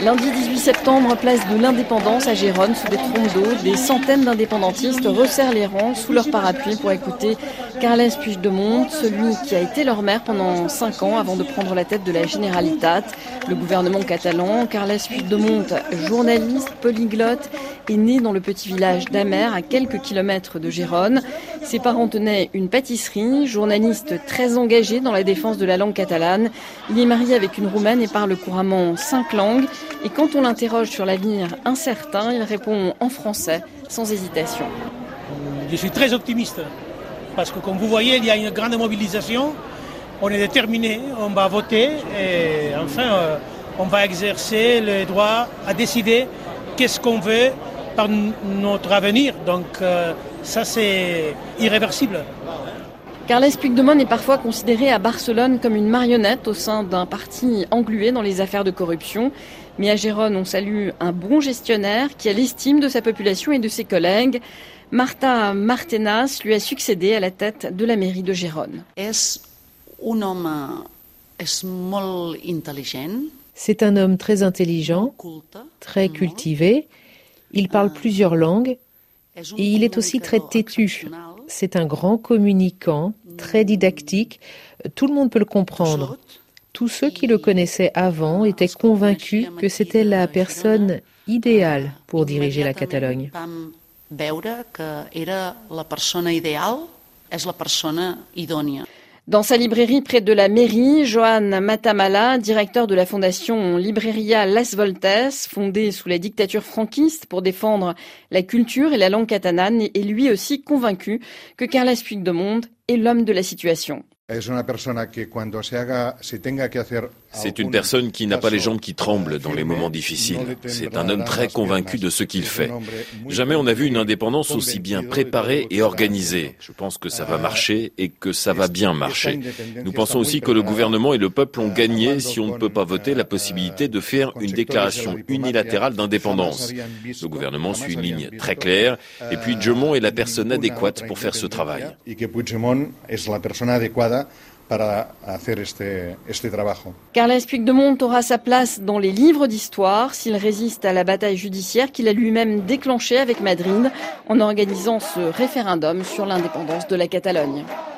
Lundi 18 septembre, place de l'Indépendance à Gérone, sous des trompes d'eau, des centaines d'indépendantistes resserrent les rangs sous leur parapluie pour écouter Carles Puigdemont, celui qui a été leur maire pendant 5 ans avant de prendre la tête de la Generalitat. Le gouvernement catalan, Carles Puigdemont, journaliste, polyglotte, est né dans le petit village d'Amer, à quelques kilomètres de Gérone. Ses parents tenaient une pâtisserie, journaliste très engagé dans la défense de la langue catalane. Il est marié avec une Roumaine et parle couramment 5 langues. Et quand on l'interroge sur l'avenir incertain, il répond en français, sans hésitation. Je suis très optimiste, parce que comme vous voyez, il y a une grande mobilisation. On est déterminé, on va voter et enfin, on va exercer le droit à décider qu'est-ce qu'on veut par notre avenir. Donc ça, c'est irréversible. Carles Puigdemont est parfois considéré à Barcelone comme une marionnette au sein d'un parti englué dans les affaires de corruption. Mais à Gérone, on salue un bon gestionnaire qui a l'estime de sa population et de ses collègues. Marta Martenas lui a succédé à la tête de la mairie de Gérone. C'est un homme très intelligent, très cultivé. Il parle plusieurs langues et il est aussi très têtu. C'est un grand communicant, très didactique. Tout le monde peut le comprendre. Tous ceux qui le connaissaient avant étaient convaincus que c'était la personne idéale pour diriger la Catalogne. Dans sa librairie près de la mairie, Joan Matamala, directeur de la fondation Libreria Les Voltes, fondée sous la dictature franquiste pour défendre la culture et la langue catalane, est lui aussi convaincu que Carles Puigdemont est l'homme de la situation. C'est une personne qui n'a pas les jambes qui tremblent dans les moments difficiles. C'est un homme très convaincu de ce qu'il fait. Jamais on n'a vu une indépendance aussi bien préparée et organisée. Je pense que ça va marcher et que ça va bien marcher. Nous pensons aussi que le gouvernement et le peuple ont gagné, si on ne peut pas voter, la possibilité de faire une déclaration unilatérale d'indépendance. Le gouvernement suit une ligne très claire et puis Puigdemont est la personne adéquate pour faire ce travail. Carles Puigdemont aura sa place dans les livres d'histoire s'il résiste à la bataille judiciaire qu'il a lui-même déclenchée avec Madrid en organisant ce référendum sur l'indépendance de la Catalogne.